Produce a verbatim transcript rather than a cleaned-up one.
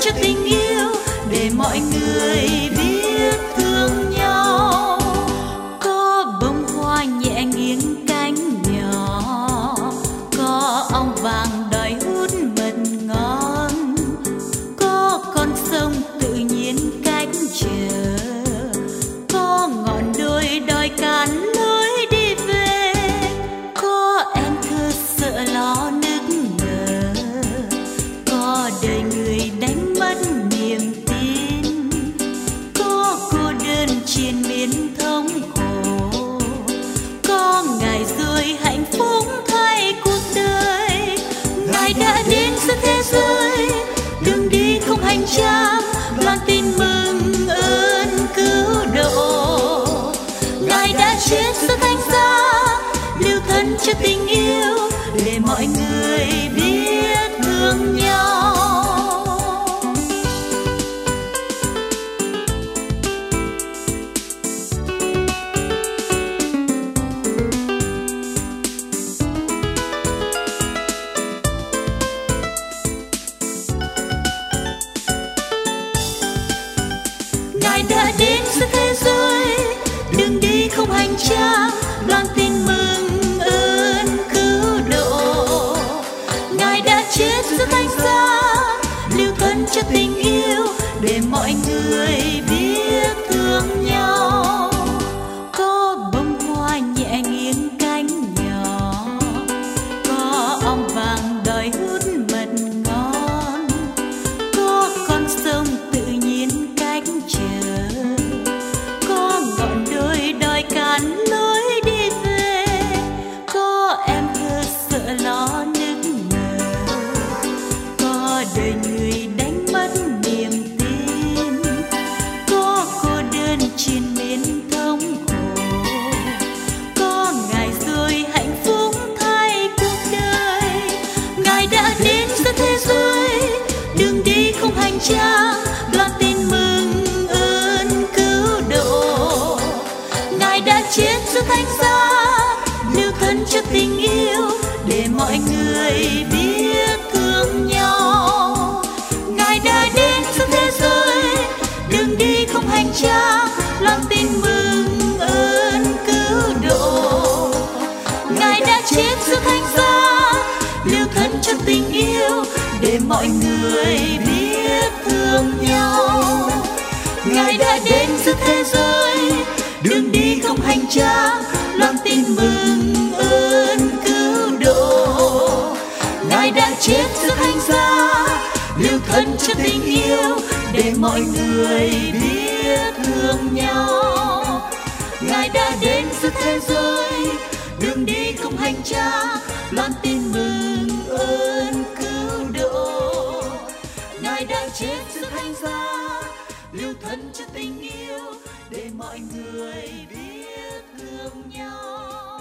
cho tình yêu để mọi người biết thương nhau. Có bông hoa nhẹ nghiêng cánh nhỏ, có ong vàng đòi hút mật ngon, có con sông tự nhiên cách chờ, có ngọn đồi đòi cản lối đi về, có em thơ sợ lo nức nở, có đời người đánh mất niềm tin, có cô đơn triền miên thống khổ, có ngày rồi hạnh phúc thay cuộc đời. Ngài đã đến giữa thế giới, đường đi không hành trang, loan tin mừng ơn cứu độ. Ngài đã chết giữa thánh giá, lưu thân cho tình yêu để mọi người biết thương nhau. Ngài đã đến giữa thế giới, đường đi không hành trang, loan tin mừng ơn cứu độ. Ngài đã chết giữa thánh giá, lưu thân cho tình yêu để mọi người biết thương nhau. Có bông hoa nhẹ nghiêng cánh nhỏ, có ong vàng đòi hút mật ngon, có con sông tự nhiên cách chờ, có ngọn đồi đòi cản lối đi về, có em thơ sợ lo nức nở, có đời người đánh mất niềm tin, có cô đơn triền miên thống khổ, có ngày rồi hạnh phúc thay cuộc đời. Ngài đã đến giữa thế giới, đường đi không hành trang, loan tin mừng ơn cứu độ. Ngài đã chết giữa thánh giá, lưu thân cho tình yêu để mọi người biết thương nhau. Ngài đã đến giữa thế giới, đường đi không hành trang, loan tin mừng ơn cứu độ. Ngài đã chết giữa thánh giá, lưu thân cho tình yêu để mọi người biết thương nhau. Ngài đã đến giữa thế giới, đường đi không hành trang, loan tin mừng ơn cứu độ. Ngài đã chết giữa thánh giá, lưu thân cho tình yêu để mọi người biết thương nhau. Ngài đã đến giữa thế giới, đường đi không hành trang, loan tin mừng ơn cứu độ. Ngài đã chết giữa thánh giá, lưu thân cho tình yêu để mọi người biết thương nhau.